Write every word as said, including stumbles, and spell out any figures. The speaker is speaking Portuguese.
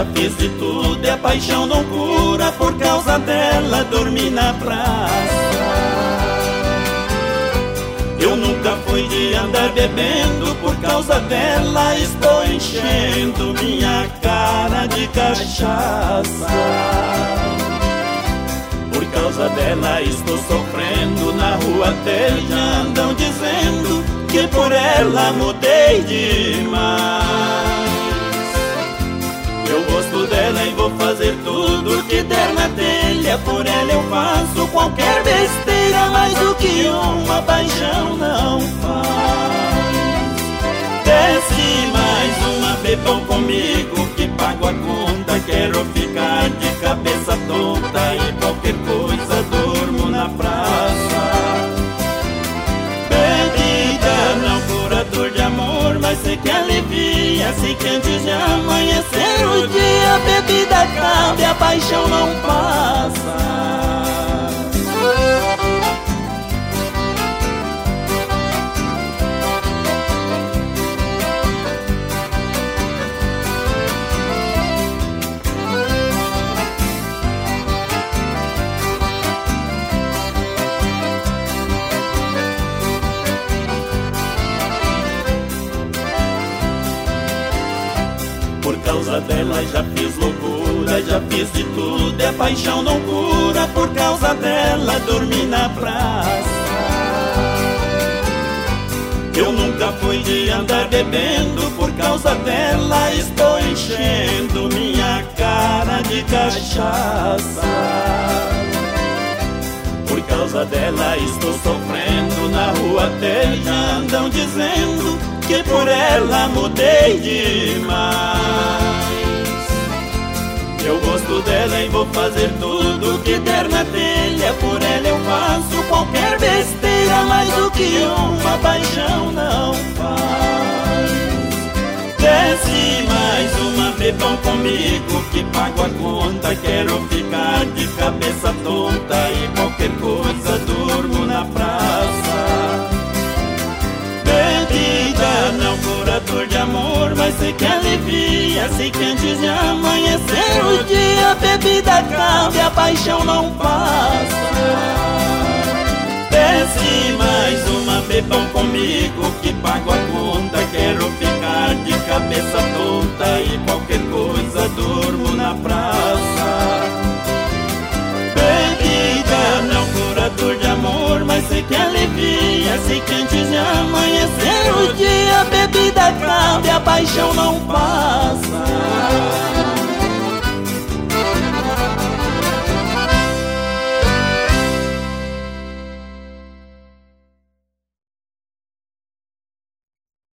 já fiz de tudo e a paixão não cura. Por causa dela dormi na praça. Eu nunca fui de andar bebendo, por causa dela estou enchendo minha cara de cachaça. Por causa dela estou sofrendo, na rua até já andam dizendo que por ela mudei demais. Eu gosto dela e vou fazer tudo que der na telha. Por ela eu faço qualquer besteira, mais do que uma paixão não faz. Desce mais uma, bebam comigo que pago a conta. Quero ficar de cabeça tonta e qualquer coisa durmo na praça. Bebida não cura dor de amor, mas sei que alivia. Sei que antes de amanhecer o dia a bebida acaba e a paixão não passa. Por causa dela já fiz loucura, já fiz de tudo e a paixão não cura. Por causa dela dormi na praça. Eu nunca fui de andar bebendo, por causa dela estou enchendo minha cara de cachaça. Por causa dela estou sofrendo, na rua até já andam dizendo que por ela mudei demais. Eu gosto dela e vou fazer tudo que der na telha. Por ela eu faço qualquer besteira, mais do que uma paixão não faz. Desce mais uma, bebam comigo que pago a conta. Quero ficar de cabeça tonta e qualquer coisa durmo na praça. Bebida não cura dor de amor, mas sei que alivia. Sei que antes de amanhecer o dia a bebida acaba e a paixão não passa. Desce mais uma, bebam comigo que pago a conta. Quero ficar de cabeça tonta e qualquer coisa durmo na praça. Bebida não cura dor de amor, mas sei que alivia. Sei que antes de amanhecer o dia a bebida acaba e a paixão não passa.